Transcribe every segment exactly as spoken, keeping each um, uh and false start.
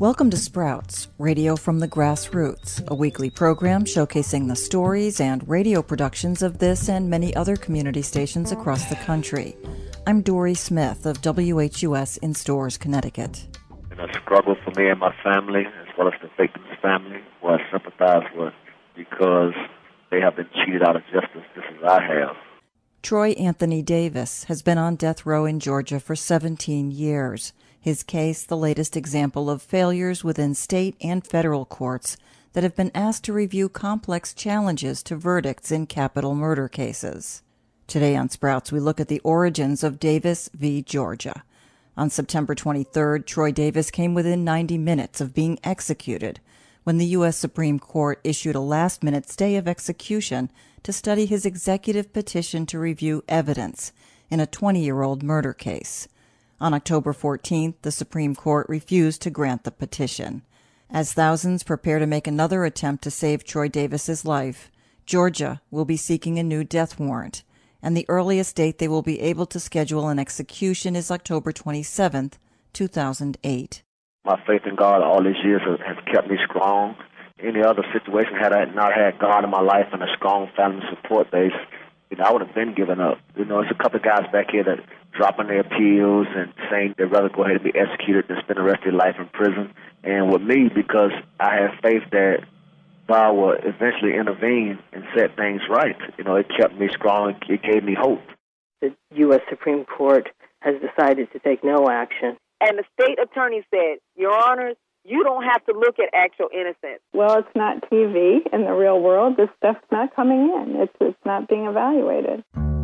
Welcome to Sprouts, Radio from the Grassroots, a weekly program showcasing the stories and radio productions of this and many other community stations across the country. I'm Dory Smith of W H U S in Storrs, Connecticut. In a struggle for me and my family, as well as the victim's family, who I sympathize with because they have been cheated out of justice just as I have. Troy Anthony Davis has been on death row in Georgia for seventeen years. His case, the latest example of failures within state and federal courts that have been asked to review complex challenges to verdicts in capital murder cases. Today on Sprouts, we look at the origins of Davis v. Georgia. On September twenty-third, Troy Davis came within ninety minutes of being executed when the U S Supreme Court issued a last-minute stay of execution to study his executive petition to review evidence in a twenty-year-old murder case. On October fourteenth, the Supreme Court refused to grant the petition. As thousands prepare to make another attempt to save Troy Davis's life, Georgia will be seeking a new death warrant, and the earliest date they will be able to schedule an execution is October twenty-seventh, two thousand eight. My faith in God all these years has, has kept me strong. Any other situation, had I not had God in my life and a strong family support base, you know, I would have been given up. You know, there's a couple of guys back here that dropping their appeals and saying they'd rather go ahead and be executed than spend the rest of their life in prison. And with me, because I have faith that God will eventually intervene and set things right, you know, it kept me strong. It gave me hope. The U S Supreme Court has decided to take no action. And the state attorney said, Your Honors, you don't have to look at actual innocence. Well, it's not T V in the real world. This stuff's not coming in. It's it's not being evaluated.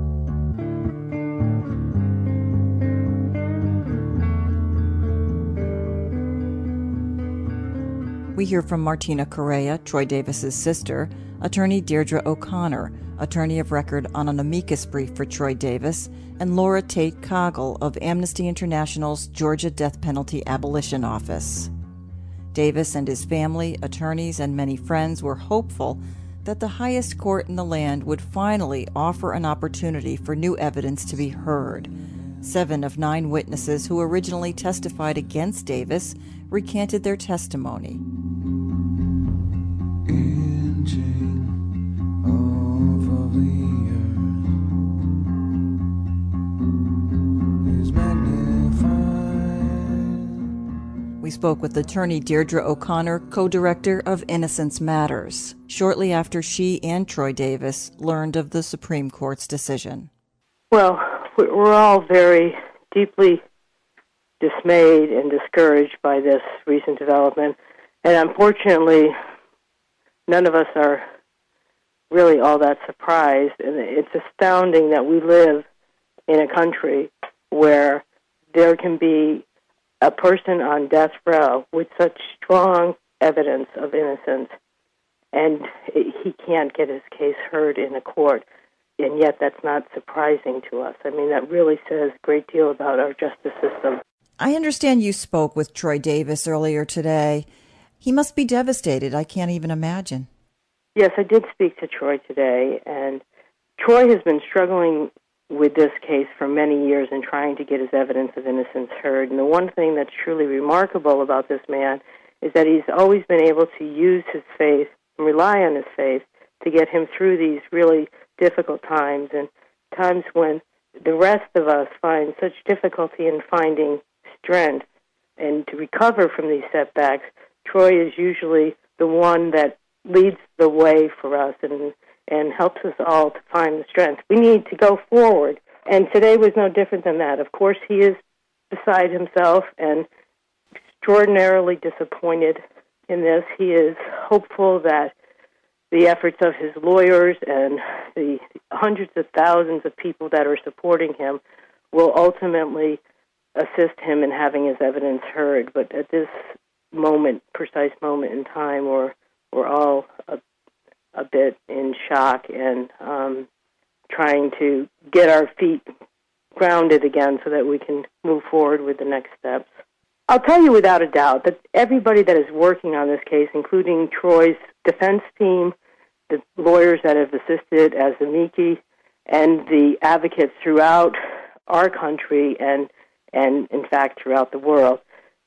We hear from Martina Correa, Troy Davis's sister, attorney Deirdre O'Connor, attorney of record on an amicus brief for Troy Davis, and Laura Tate Coggle of Amnesty International's Georgia Death Penalty Abolition Office. Davis and his family, attorneys, and many friends were hopeful that the highest court in the land would finally offer an opportunity for new evidence to be heard. Seven of nine witnesses who originally testified against Davis recanted their testimony. We spoke with attorney Deirdre O'Connor, co-director of Innocence Matters, shortly after she and Troy Davis learned of the Supreme Court's decision. Well, we're all very deeply dismayed and discouraged by this recent development, and unfortunately, none of us are really all that surprised. And it's astounding that we live in a country where there can be a person on death row with such strong evidence of innocence, and he can't get his case heard in a court, and yet that's not surprising to us. I mean, that really says a great deal about our justice system. I understand you spoke with Troy Davis earlier today. He must be devastated. I can't even imagine. Yes, I did speak to Troy today, and Troy has been struggling with this case for many years and trying to get his evidence of innocence heard. And the one thing that's truly remarkable about this man is that he's always been able to use his faith and rely on his faith to get him through these really difficult times, and times when the rest of us find such difficulty in finding strength and to recover from these setbacks. Troy is usually the one that leads the way for us and and helps us all to find the strength. We need to go forward, and today was no different than that. Of course, he is beside himself and extraordinarily disappointed in this. He is hopeful that the efforts of his lawyers and the hundreds of thousands of people that are supporting him will ultimately assist him in having his evidence heard. But at this moment, precise moment in time, we're, we're all a, a bit in shock and um, trying to get our feet grounded again so that we can move forward with the next steps. I'll tell you without a doubt that everybody that is working on this case, including Troy's defense team, the lawyers that have assisted as amici, and the advocates throughout our country and, and in fact, throughout the world,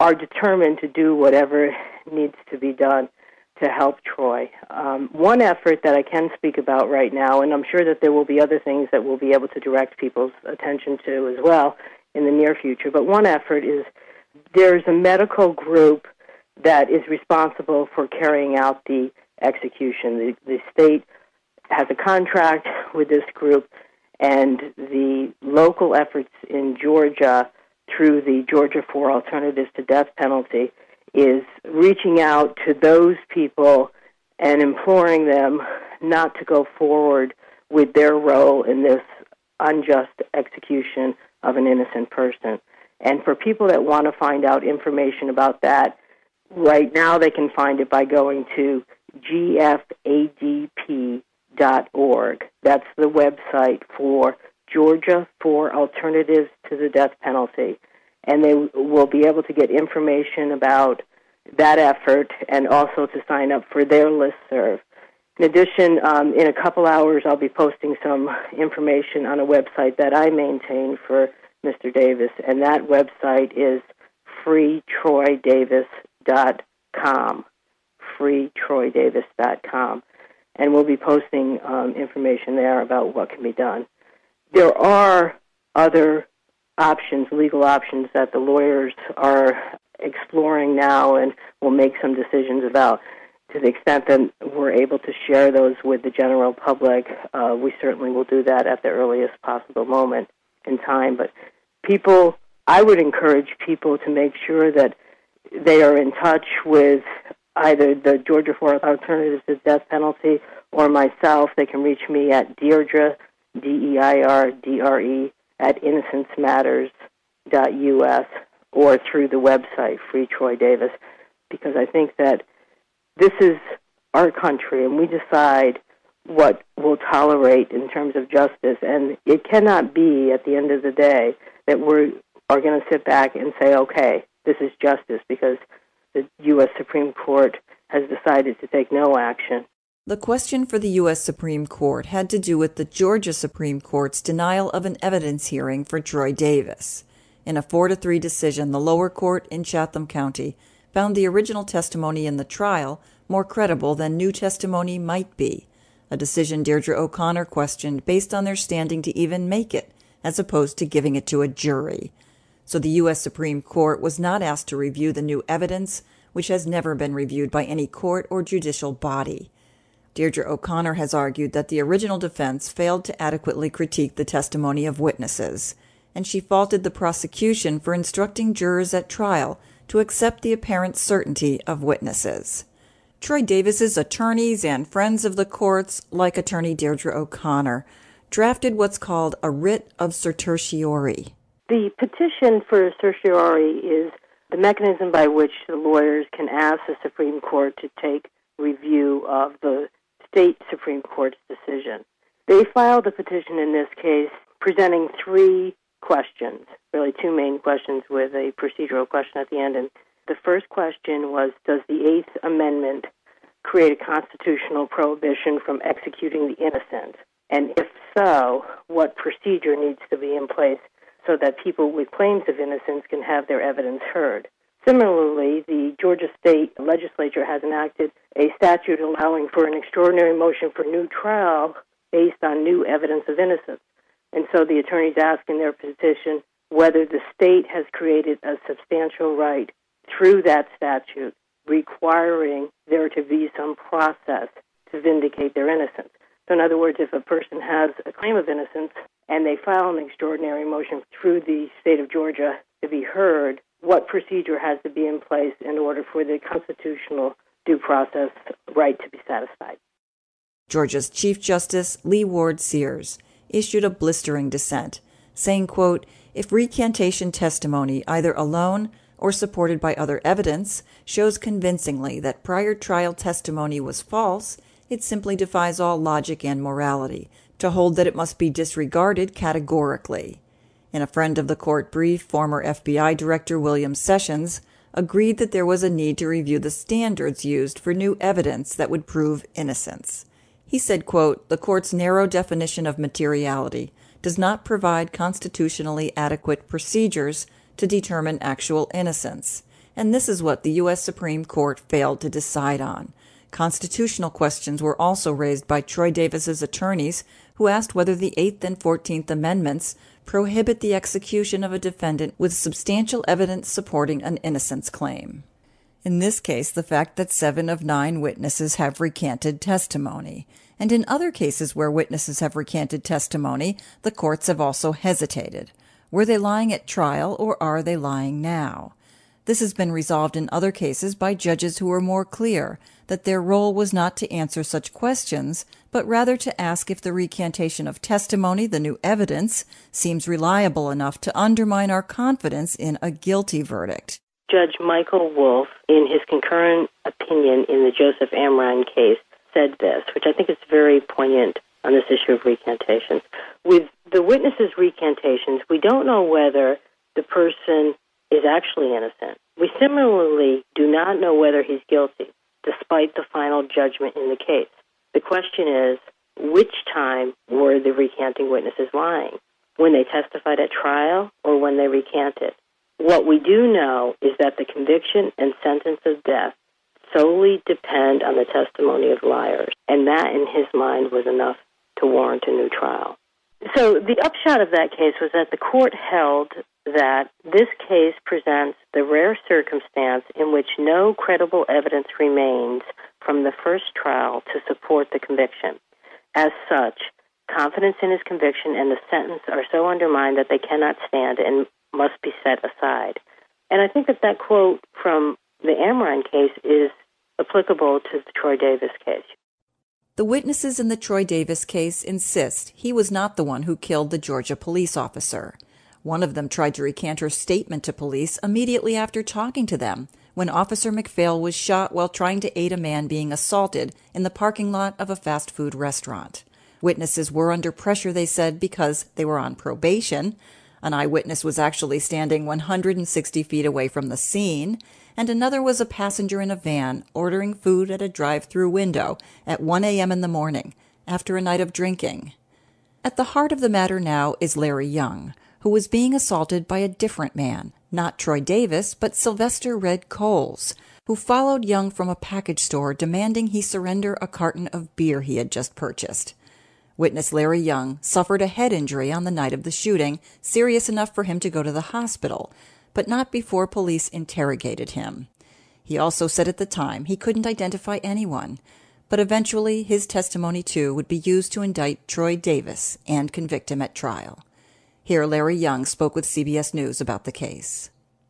are determined to do whatever needs to be done to help Troy. Um, one effort that I can speak about right now, and I'm sure that there will be other things that we'll be able to direct people's attention to as well in the near future, but one effort is there's a medical group that is responsible for carrying out the execution. The, the state has a contract with this group, and the local efforts in Georgia through the Georgia for Alternatives to Death Penalty is reaching out to those people and imploring them not to go forward with their role in this unjust execution of an innocent person. And for people that want to find out information about that, right now they can find it by going to G F A D P dot org. That's the website for Georgia for Alternatives to the Death Penalty. And they will be able to get information about that effort and also to sign up for their listserv. In addition, um, in a couple hours, I'll be posting some information on a website that I maintain for Mister Davis, and that website is free troy davis dot com, free troy davis dot com. And we'll be posting um, information there about what can be done. There are other options, legal options, that the lawyers are exploring now and will make some decisions about. To the extent that we're able to share those with the general public, uh, we certainly will do that at the earliest possible moment in time. But people, I would encourage people to make sure that they are in touch with either the Georgia for Alternatives to Death Penalty or myself. They can reach me at Deirdre, D E I R D R E, at innocence matters dot U S or through the website, Free Troy Davis, because I think that this is our country, and we decide what we'll tolerate in terms of justice, and it cannot be, at the end of the day, that we are going to sit back and say, okay, this is justice, because the U S Supreme Court has decided to take no action. The question for the U S Supreme Court had to do with the Georgia Supreme Court's denial of an evidence hearing for Troy Davis. In a four to three decision, the lower court in Chatham County found the original testimony in the trial more credible than new testimony might be, a decision Deirdre O'Connor questioned based on their standing to even make it, as opposed to giving it to a jury. So the U S Supreme Court was not asked to review the new evidence, which has never been reviewed by any court or judicial body. Deirdre O'Connor has argued that the original defense failed to adequately critique the testimony of witnesses, and she faulted the prosecution for instructing jurors at trial to accept the apparent certainty of witnesses. Troy Davis's attorneys and friends of the courts, like attorney Deirdre O'Connor, drafted what's called a writ of certiorari. The petition for certiorari is the mechanism by which the lawyers can ask the Supreme Court to take review of the state Supreme Court's decision. They filed a petition in this case presenting three questions, really two main questions with a procedural question at the end. And the first question was, does the Eighth Amendment create a constitutional prohibition from executing the innocent? And if so, what procedure needs to be in place so that people with claims of innocence can have their evidence heard? Similarly, the Georgia State Legislature has enacted a statute allowing for an extraordinary motion for new trial based on new evidence of innocence. And so the attorneys ask in their petition whether the state has created a substantial right through that statute requiring there to be some process to vindicate their innocence. So in other words, if a person has a claim of innocence and they file an extraordinary motion through the state of Georgia to be heard, what procedure has to be in place in order for the constitutional due process right to be satisfied? Georgia's Chief Justice Lee Ward Sears issued a blistering dissent, saying, quote, if recantation testimony, either alone or supported by other evidence, shows convincingly that prior trial testimony was false, it simply defies all logic and morality to hold that it must be disregarded categorically. In a friend of the court brief, former F B I Director William Sessions agreed that there was a need to review the standards used for new evidence that would prove innocence. He said, quote, the court's narrow definition of materiality does not provide constitutionally adequate procedures to determine actual innocence. And this is what the U S Supreme Court failed to decide on. Constitutional questions were also raised by Troy Davis's attorneys, who asked whether the Eighth and Fourteenth Amendments prohibit the execution of a defendant with substantial evidence supporting an innocence claim. In this case, the fact that seven of nine witnesses have recanted testimony. And in other cases where witnesses have recanted testimony, the courts have also hesitated. Were they lying at trial, or are they lying now? This has been resolved in other cases by judges who were more clear that their role was not to answer such questions, but rather to ask if the recantation of testimony, the new evidence, seems reliable enough to undermine our confidence in a guilty verdict. Judge Michael Wolff, in his concurrent opinion in the Joseph Amrine case, said this, which I think is very poignant on this issue of recantations. With the witnesses' recantations, we don't know whether the person is actually innocent. We similarly do not know whether he's guilty, despite the final judgment in the case. The question is, which time were the recanting witnesses lying? When they testified at trial or when they recanted? What we do know is that the conviction and sentence of death solely depend on the testimony of liars, and that, in his mind, was enough to warrant a new trial. So the upshot of that case was that the court held that this case presents the rare circumstance in which no credible evidence remains from the first trial to support the conviction. As such, confidence in his conviction and the sentence are so undermined that they cannot stand and must be set aside. And I think that that quote from the Amrine case is applicable to the Troy Davis case. The witnesses in the Troy Davis case insist he was not the one who killed the Georgia police officer. One of them tried to recant her statement to police immediately after talking to them, when Officer McPhail was shot while trying to aid a man being assaulted in the parking lot of a fast food restaurant. Witnesses were under pressure, they said, because they were on probation. An eyewitness was actually standing one hundred sixty feet away from the scene, and another was a passenger in a van ordering food at a drive-through window at one a.m. in the morning after a night of drinking. At the heart of the matter now is Larry Young, who was being assaulted by a different man, not Troy Davis, but Sylvester Red Coles, who followed Young from a package store demanding he surrender a carton of beer he had just purchased. Witness Larry Young suffered a head injury on the night of the shooting, serious enough for him to go to the hospital, but not before police interrogated him. He also said at the time he couldn't identify anyone, but eventually his testimony too would be used to indict Troy Davis and convict him at trial. Here Larry Young spoke with C B S News about the case.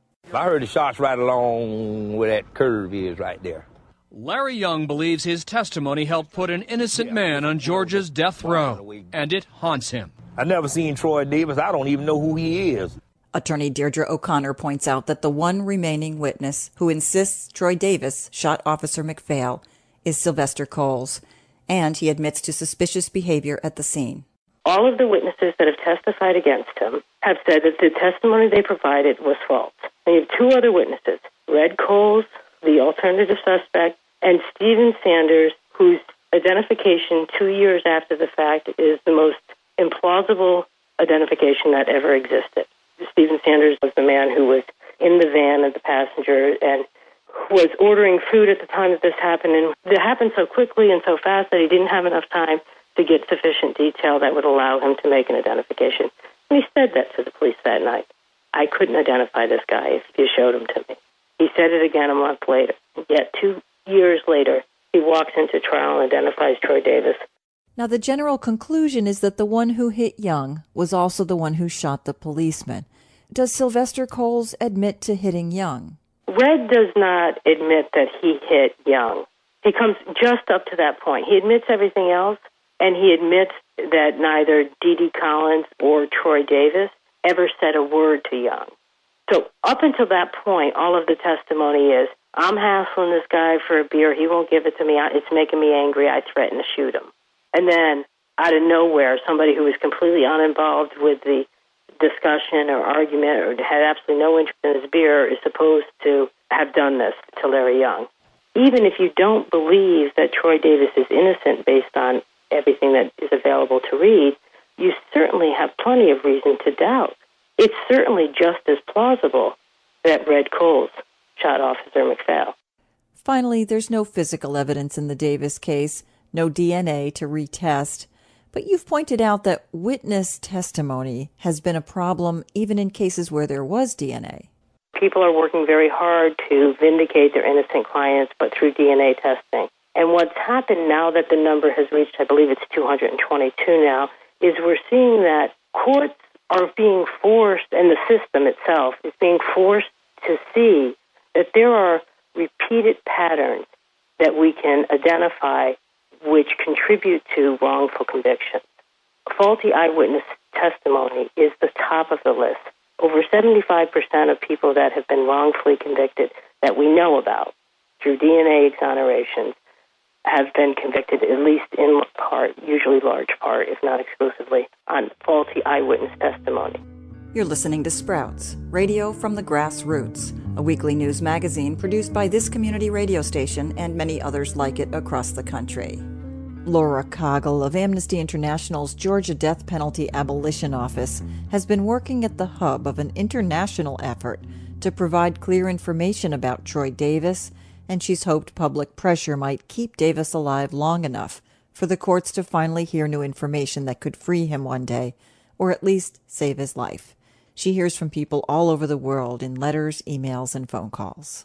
I heard the shots right along where that curve is right there. Larry Young believes his testimony helped put an innocent man on Georgia's death row, and it haunts him. I never seen Troy Davis. I don't even know who he is. Attorney Deirdre O'Connor points out that the one remaining witness who insists Troy Davis shot Officer McPhail is Sylvester Coles, and he admits to suspicious behavior at the scene. All of the witnesses that have testified against him have said that the testimony they provided was false. And you have two other witnesses, Red Coles, the alternative suspect, and Stephen Sanders, whose identification two years after the fact is the most implausible identification that ever existed. Stephen Sanders was the man who was in the van as the passenger and was ordering food at the time that this happened. And it happened so quickly and so fast that he didn't have enough time to get sufficient detail that would allow him to make an identification. And he said that to the police that night. I couldn't identify this guy if you showed him to me. He said it again a month later. Yet two years later, he walks into trial and identifies Troy Davis. Now, the general conclusion is that the one who hit Young was also the one who shot the policeman. Does Sylvester Coles admit to hitting Young? Red does not admit that he hit Young. He comes just up to that point. He admits everything else, and he admits that neither Dee Dee Collins or Troy Davis ever said a word to Young. So up until that point, all of the testimony is, I'm hassling this guy for a beer. He won't give it to me. It's making me angry. I threaten to shoot him. And then, out of nowhere, somebody who was completely uninvolved with the discussion or argument or had absolutely no interest in his beer is supposed to have done this to Larry Young. Even if you don't believe that Troy Davis is innocent based on everything that is available to read, you certainly have plenty of reason to doubt. It's certainly just as plausible that Red Coles shot Officer McPhail. Finally, there's no physical evidence in the Davis case, no D N A to retest. But you've pointed out that witness testimony has been a problem even in cases where there was D N A. People are working very hard to vindicate their innocent clients, but through D N A testing. And what's happened now that the number has reached, I believe it's two hundred twenty-two now, is we're seeing that courts are being forced, and the system itself is being forced to see that there are repeated patterns that we can identify which contribute to wrongful convictions. Faulty eyewitness testimony is the top of the list. Over seventy-five percent of people that have been wrongfully convicted that we know about through D N A exonerations have been convicted, at least in part, usually large part, if not exclusively, on faulty eyewitness testimony. You're listening to Sprouts, radio from the grassroots, a weekly news magazine produced by this community radio station and many others like it across the country. Laura Coggle of Amnesty International's Georgia Death Penalty Abolition Office has been working at the hub of an international effort to provide clear information about Troy Davis, and she's hoped public pressure might keep Davis alive long enough for the courts to finally hear new information that could free him one day, or at least save his life. She hears from people all over the world in letters, emails, and phone calls.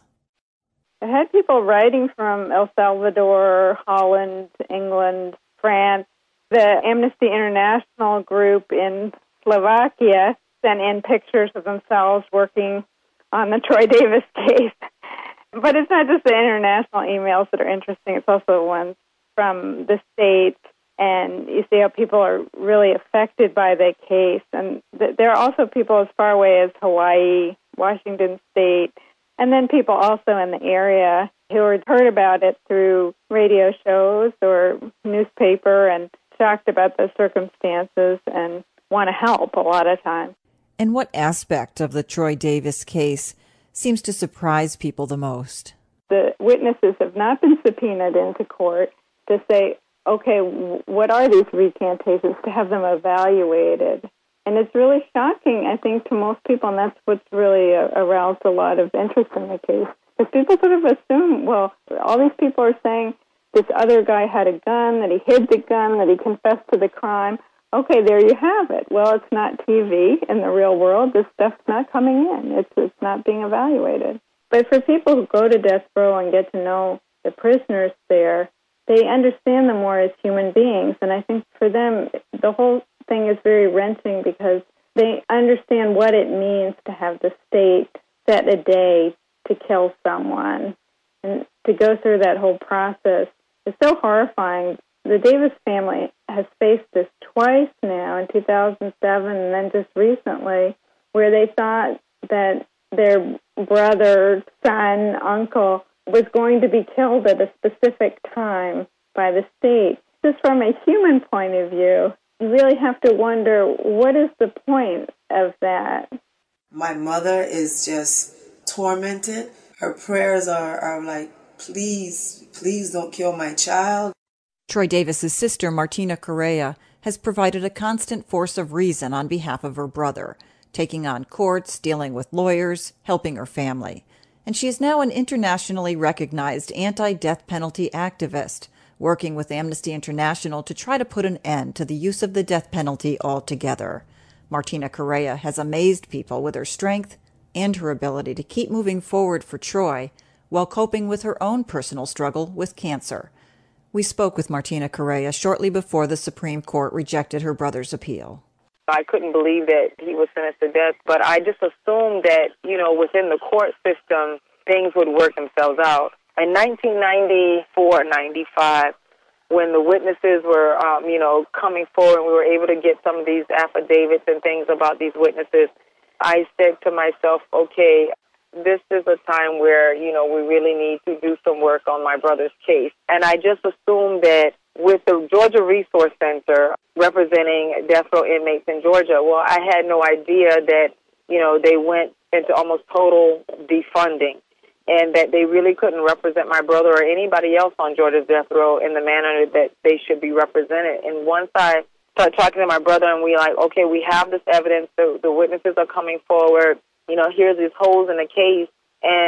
I had people writing from El Salvador, Holland, England, France. The Amnesty International group in Slovakia sent in pictures of themselves working on the Troy Davis case. But it's not just the international emails that are interesting. It's also the ones from the States. And you see how people are really affected by the case. And th- there are also people as far away as Hawaii, Washington State, and then people also in the area who had heard about it through radio shows or newspaper and shocked about the circumstances and want to help a lot of times. And what aspect of the Troy Davis case seems to surprise people the most? The witnesses have not been subpoenaed into court to say, okay, what are these recantations, to have them evaluated. And it's really shocking, I think, to most people, and that's what's really aroused a lot of interest in the case. Because people sort of assume, well, all these people are saying this other guy had a gun, that he hid the gun, that he confessed to the crime. Okay, there you have it. Well, it's not T V in the real world. This stuff's not coming in. It's, it's not being evaluated. But for people who go to death row and get to know the prisoners there, they understand them more as human beings. And I think for them, the whole thing is very wrenching because they understand what it means to have the state set a day to kill someone. And to go through that whole process is so horrifying. The Davis family has faced this twice now, in two thousand seven and then just recently, where they thought that their brother, son, uncle was going to be killed at a specific time by the state. Just from a human point of view, you really have to wonder, what is the point of that? My mother is just tormented. Her prayers are, are like, please, please don't kill my child. Troy Davis's sister, Martina Correa, has provided a constant force of reason on behalf of her brother, taking on courts, dealing with lawyers, helping her family. And she is now an internationally recognized anti-death penalty activist, working with Amnesty International to try to put an end to the use of the death penalty altogether. Martina Correa has amazed people with her strength and her ability to keep moving forward for Troy while coping with her own personal struggle with cancer. We spoke with Martina Correa shortly before the Supreme Court rejected her brother's appeal. I couldn't believe that he was sentenced to death, but I just assumed that, you know, within the court system, things would work themselves out. In nineteen ninety-four, ninety-five, when the witnesses were, um, you know, coming forward and we were able to get some of these affidavits and things about these witnesses, I said to myself, okay, this is a time where, you know, we really need to do some work on my brother's case. And I just assumed that with the Georgia Resource Center representing death row inmates in Georgia, well, I had no idea that, you know, they went into almost total defunding and that they really couldn't represent my brother or anybody else on Georgia's death row in the manner that they should be represented. And once I started talking to my brother and we like, okay, we have this evidence, the, the witnesses are coming forward, you know, here's these holes in the case, and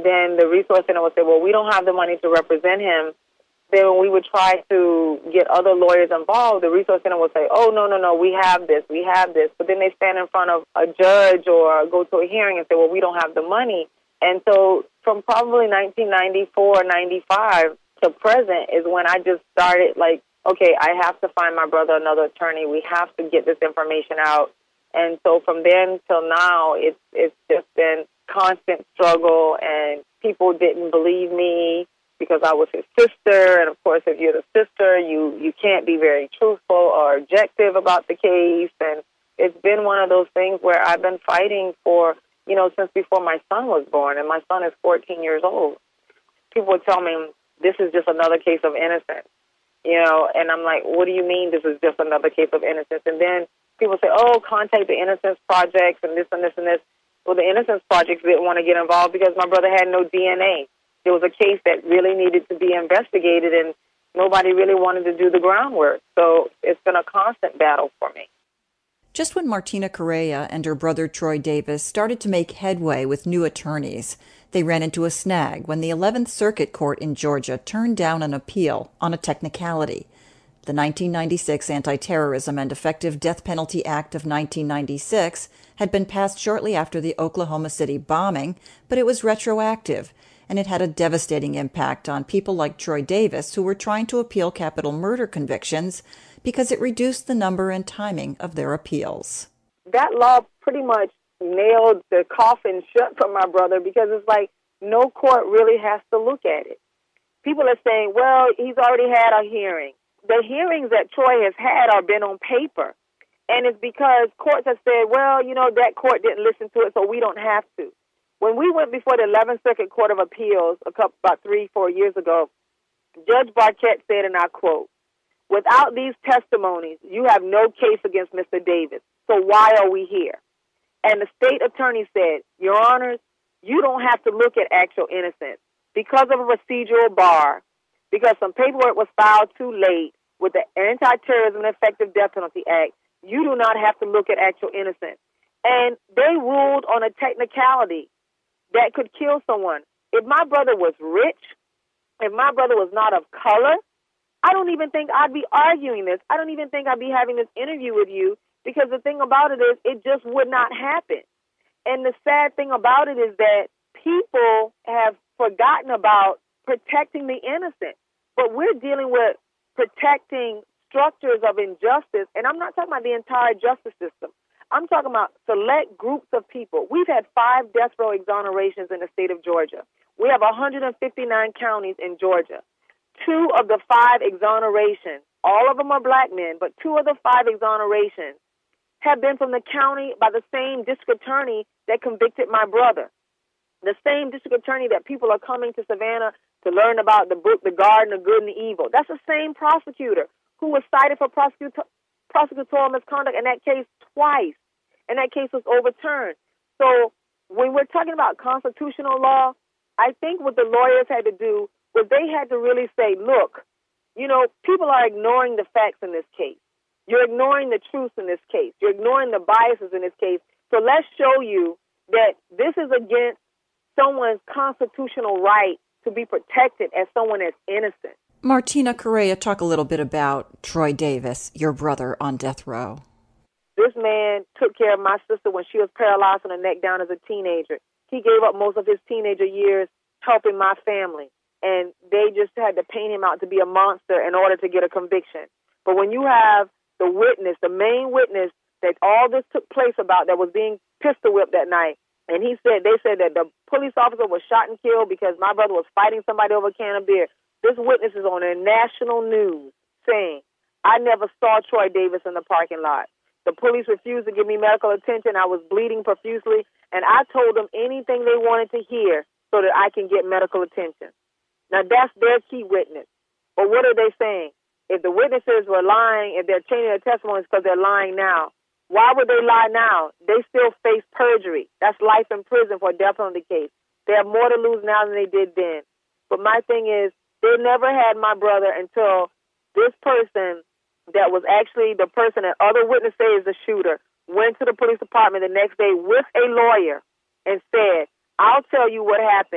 then the resource center would say, well, we don't have the money to represent him. Then when we would try to get other lawyers involved, the resource center would say, oh, no, no, no, we have this, we have this. But then they stand in front of a judge or go to a hearing and say, well, we don't have the money. And so from probably nineteen ninety-four, ninety-five to present is when I just started like, okay, I have to find my brother another attorney. We have to get this information out. And so from then till now, it's it's just been constant struggle, and people didn't believe me because I was his sister. And, of course, if you're the sister, you, you can't be very truthful or objective about the case. And it's been one of those things where I've been fighting for, you know, since before my son was born, and my son is fourteen years old. People would tell me, this is just another case of innocence, you know, and I'm like, what do you mean this is just another case of innocence? And then people say, oh, contact the Innocence Projects and this and this and this. Well, the Innocence Projects didn't want to get involved because my brother had no D N A. There was a case that really needed to be investigated, and nobody really wanted to do the groundwork. So it's been a constant battle for me. Just when Martina Correa and her brother Troy Davis started to make headway with new attorneys, they ran into a snag when the eleventh Circuit Court in Georgia turned down an appeal on a technicality. The nineteen ninety-six Anti-Terrorism and Effective Death Penalty Act of nineteen ninety-six had been passed shortly after the Oklahoma City bombing, but it was retroactive, and it had a devastating impact on people like Troy Davis who were trying to appeal capital murder convictions because it reduced the number and timing of their appeals. That law pretty much nailed the coffin shut for my brother because it's like no court really has to look at it. People are saying, well, he's already had a hearing. The hearings that Troy has had are been on paper, and it's because courts have said, well, you know, that court didn't listen to it, so we don't have to. When we went before the eleventh Circuit Court of Appeals a couple, about three, four years ago, Judge Barquette said, and I quote, without these testimonies, you have no case against Mister Davis, so why are we here? And the state attorney said, Your Honors, you don't have to look at actual innocence. Because of a procedural bar, because some paperwork was filed too late with the Anti-Terrorism and Effective Death Penalty Act, you do not have to look at actual innocence. And they ruled on a technicality that could kill someone. If my brother was rich, if my brother was not of color, I don't even think I'd be arguing this. I don't even think I'd be having this interview with you, because the thing about it is it just would not happen. And the sad thing about it is that people have forgotten about protecting the innocent. But we're dealing with protecting structures of injustice, and I'm not talking about the entire justice system. I'm talking about select groups of people. We've had five death row exonerations in the state of Georgia. We have one hundred fifty-nine counties in Georgia. Two of the five exonerations, all of them are black men, but two of the five exonerations have been from the county by the same district attorney that convicted my brother. The same district attorney that people are coming to Savannah to learn about the book, The Garden of Good and Evil. That's the same prosecutor who was cited for prosecutor, prosecutorial misconduct in that case twice, and that case was overturned. So when we're talking about constitutional law, I think what the lawyers had to do was they had to really say, look, you know, people are ignoring the facts in this case. You're ignoring the truth in this case. You're ignoring the biases in this case. So let's show you that this is against someone's constitutional right to be protected as someone that's innocent. Martina Correa, talk a little bit about Troy Davis, your brother on death row. This man took care of my sister when she was paralyzed from the neck down as a teenager. He gave up most of his teenager years helping my family, and they just had to paint him out to be a monster in order to get a conviction. But when you have the witness, the main witness that all this took place about, that was being pistol whipped that night, and he said, they said that the police officer was shot and killed because my brother was fighting somebody over a can of beer. This witness is on the national news saying, I never saw Troy Davis in the parking lot. The police refused to give me medical attention. I was bleeding profusely, and I told them anything they wanted to hear so that I can get medical attention. Now, that's their key witness. But what are they saying? If the witnesses were lying, if they're changing their testimonies because they're lying now, why would they lie now? They still face perjury. That's life in prison for a death penalty case. They have more to lose now than they did then. But my thing is, they never had my brother until this person that was actually the person that other witnesses say is the shooter went to the police department the next day with a lawyer and said, I'll tell you what happened,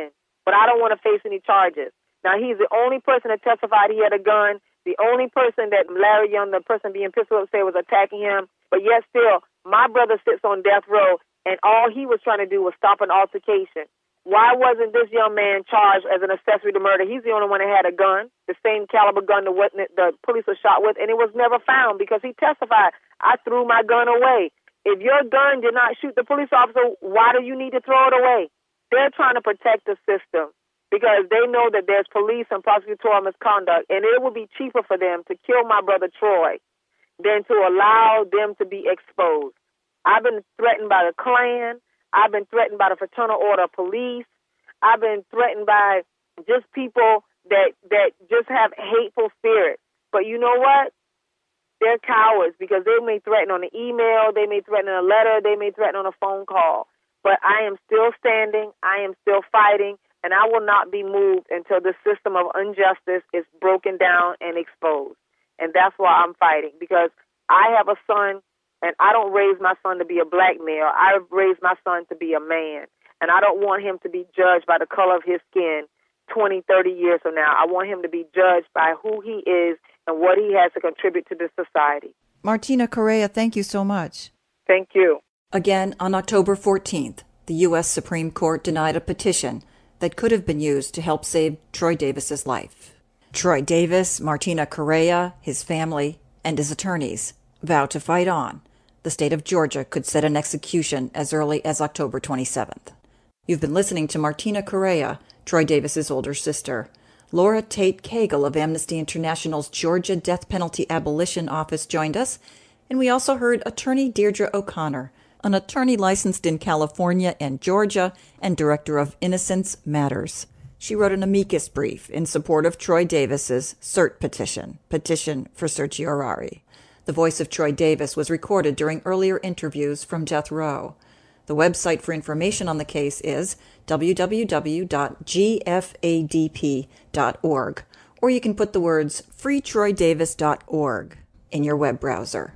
but I don't want to face any charges. Now, he's the only person that testified he had a gun, the only person that Larry Young, the person being pistol whipped, said was attacking him, but yet still, my brother sits on death row, and all he was trying to do was stop an altercation. Why wasn't this young man charged as an accessory to murder? He's the only one that had a gun, the same caliber gun the, witness, the police were shot with, and it was never found because he testified, I threw my gun away. If your gun did not shoot the police officer, why do you need to throw it away? They're trying to protect the system because they know that there's police and prosecutorial misconduct, and it would be cheaper for them to kill my brother Troy than to allow them to be exposed. I've been threatened by the Klan. I've been threatened by the Fraternal Order of Police. I've been threatened by just people that, that just have hateful spirits. But you know what? They're cowards because they may threaten on an email, they may threaten in a letter, they may threaten on a phone call. But I am still standing, I am still fighting, and I will not be moved until the system of injustice is broken down and exposed. And that's why I'm fighting, because I have a son, and I don't raise my son to be a black male. I raise my son to be a man. And I don't want him to be judged by the color of his skin twenty, thirty years from now. I want him to be judged by who he is and what he has to contribute to this society. Martina Correa, thank you so much. Thank you. Again, on October fourteenth, the U S Supreme Court denied a petition that could have been used to help save Troy Davis's life. Troy Davis, Martina Correa, his family, and his attorneys vow to fight on. The state of Georgia could set an execution as early as October twenty-seventh. You've been listening to Martina Correa, Troy Davis's older sister. Laura Tate Cagle of Amnesty International's Georgia Death Penalty Abolition Office joined us, and we also heard attorney Deirdre O'Connor, an attorney licensed in California and Georgia and director of Innocence Matters. She wrote an amicus brief in support of Troy Davis's cert petition, Petition for Certiorari. The voice of Troy Davis was recorded during earlier interviews from death row. The website for information on the case is w w w dot g f a d p dot org, or you can put the words free troy davis dot org in your web browser.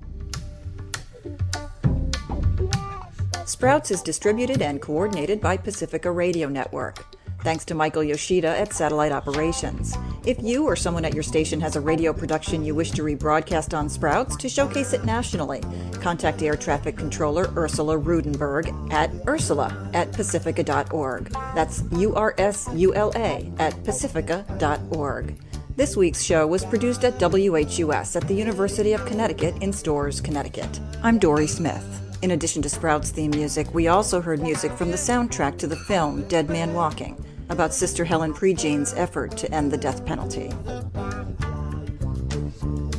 Sprouts is distributed and coordinated by Pacifica Radio Network. Thanks to Michael Yoshida at Satellite Operations. If you or someone at your station has a radio production you wish to rebroadcast on Sprouts to showcase it nationally, contact Air Traffic Controller Ursula Rudenberg at ursula at pacifica dot org. That's U R S U L A at pacifica dot org. This week's show was produced at W H U S at the University of Connecticut in Storrs, Connecticut. I'm Dory Smith. In addition to Sprouts theme music, we also heard music from the soundtrack to the film Dead Man Walking, about Sister Helen Prejean's effort to end the death penalty.